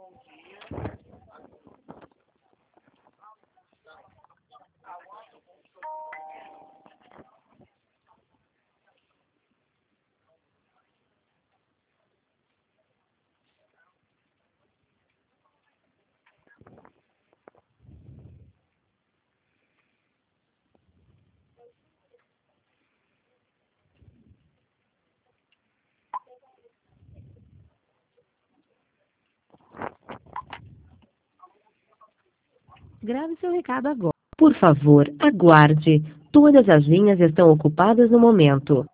Grave seu recado agora. Por favor, aguarde. Todas as linhas estão ocupadas no momento.